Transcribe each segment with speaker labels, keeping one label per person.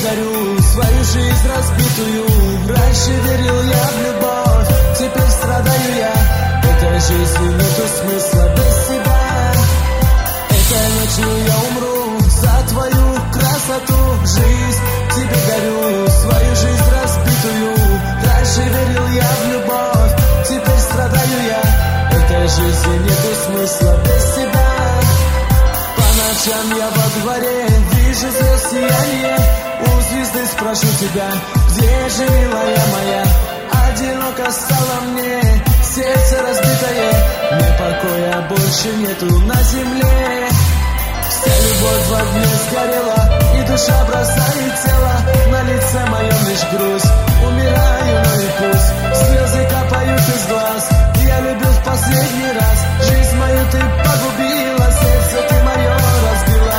Speaker 1: дарю свою жизнь разбитую. Раньше верил я в любовь, теперь страдаю я. Этой жизни нету смысла без тебя. Этой ночью я умру за твою красоту. Жизнь тебе дарю свою жизнь разбитую. Раньше верил я в любовь, теперь страдаю я. Этой жизни нету смысла без тебя. По ночам я во дворе вижу звезд сияние. У звезды спрошу тебя, где же, милая моя? Одиноко стало мне, сердце разбитое, мне покоя больше нету на земле. Вся любовь в огне сгорела, и душа бросает тело. На лице моем лишь грусть, умираю, но и пусть слезы капают из глаз. Я любил в последний раз, жизнь мою ты погубила, сердце ты мое разбила.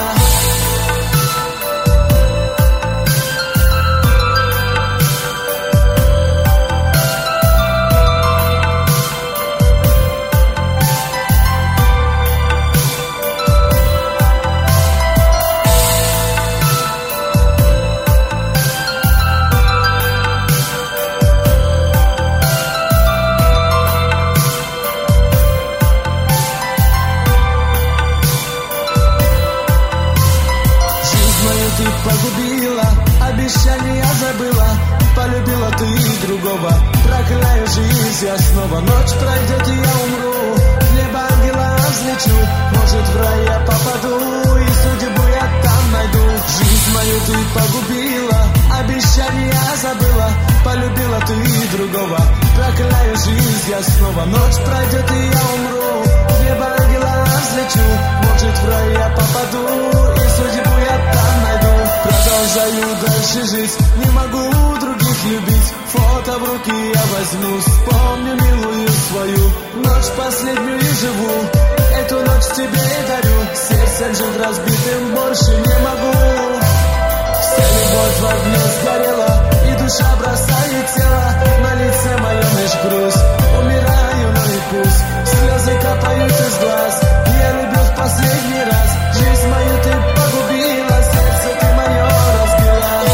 Speaker 1: Ты погубила, обещания забыла, полюбила ты другого. Прокляю жизнь я снова, ночь пройдет и я умру. В небо ангела взлечу, может в рай я попаду, и судьбу я там найду. Жизнь мою ты погубила, обещания забыла, полюбила ты другого. Прокляю жизнь я снова, ночь пройдет и я умру. В небо ангела взлечу, может в рай я попаду, и судьбу я там найду. Продолжаю дальше жить, не могу других любить. Фото в руки я возьму, вспомню милую свою. Ночь последнюю живу, эту ночь тебе дарю. Сердцем жить разбитым больше не могу. Вся любовь в огне сгорела, и душа бросает тело. На лице моем лишь грусть, умираю, но и пусть слезы капают из глаз. Я любил в последний раз, жизнь мою ты погубила, сердце ты мое разбила.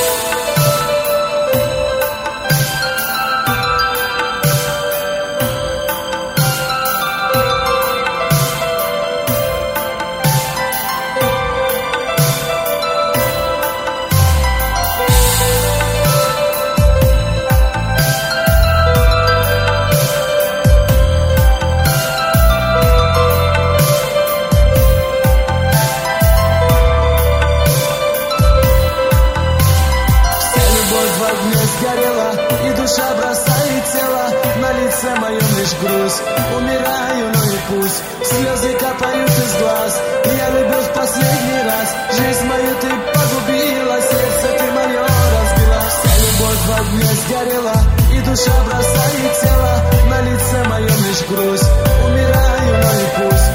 Speaker 1: Сгорела, и душа бросает тело. На лице моем лишь грусть, умираю, но и пусть слезы капают из глаз. Я любил в последний раз, жизнь мою ты погубила, сердце ты мое разбила. Вся любовь в огне сгорела, и душа бросает тело. На лице моем лишь грусть, умираю, но и пусть